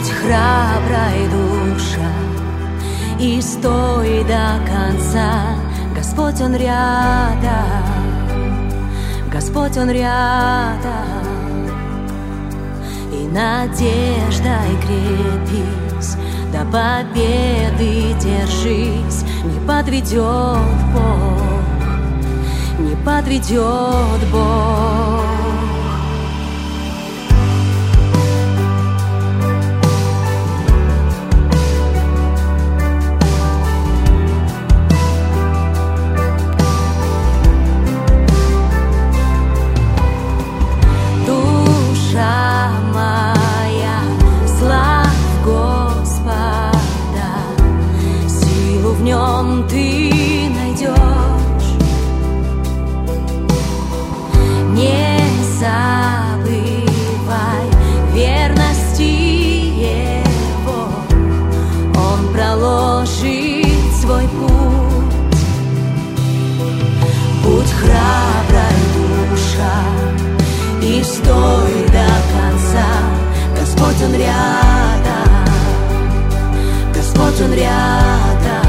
Будь храброй, душа, и стой до конца. Господь, Он рядом, Господь, Он рядом. И надеждой крепись, до победы держись. Не подведет Бог, не подведет Бог. Ты найдешь, не забывай верности Его, Он проложит свой путь. Будь храброй, душа, и стой до конца. Господь, Он рядом, Господь, Он рядом.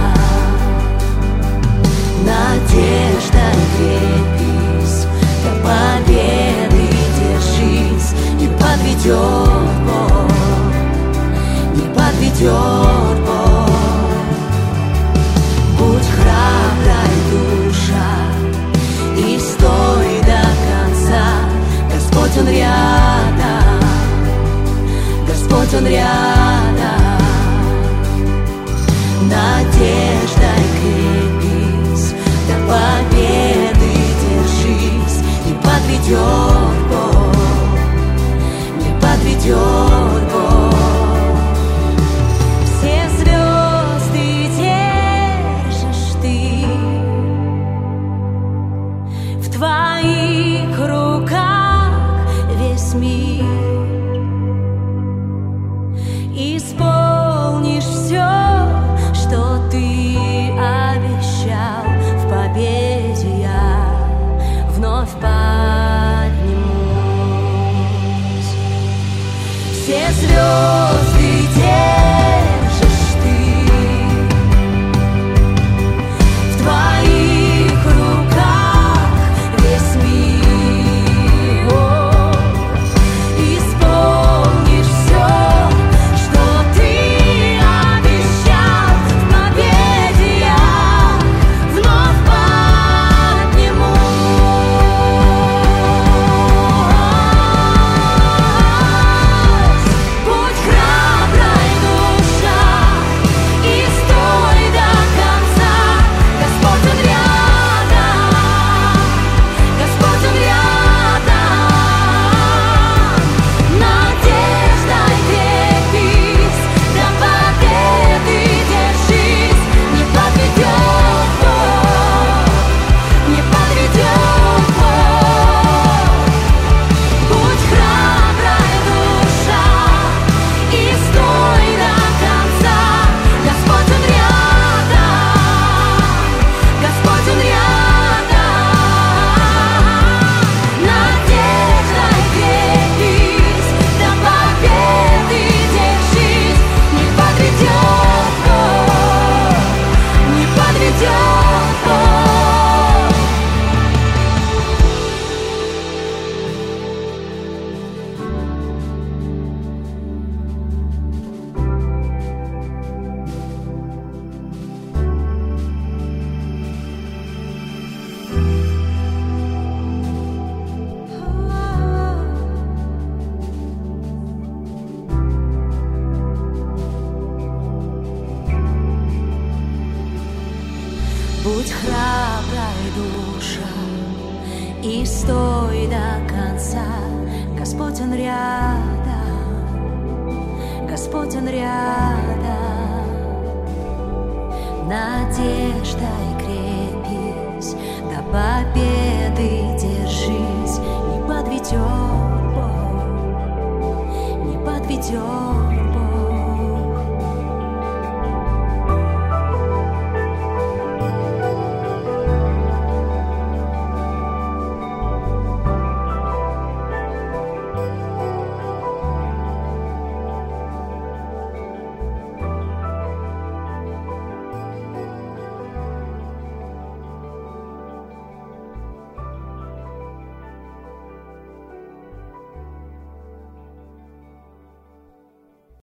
Надеждой крепись, до победы держись. Не подведет Бог, не подведет Бог. Будь храброй, душа, и стой до конца. Господь, Он рядом, Господь, Он рядом. Надеждой крепись, до победы держись. Не подведет Бог, не подведет Бог. Все звезды держишь ты, в твоих руках весь мир. Исполнишь все, что ты обещал. В победе я вновь поднимусь. Все звезды держишь ты, в твоих руках весь мир. Исполнишь все, что ты обещал. В победе я вновь поднимусь. Будь храброй, душа, и стой до конца. Господь, Он рядом, Господь, Он рядом. Надеждой крепись, до победы держись. Не подведет Бог, не подведет Бог. Будь храброй, душа, и стой до конца. Господь, Он рядом, Господь, Он рядом. Надеждой крепись, до победы держись. Не подведет Бог, не подведет Бог. Будь храброй, душа, и стой до конца. Господь, Он рядом, Господь, Он рядом. Надеждой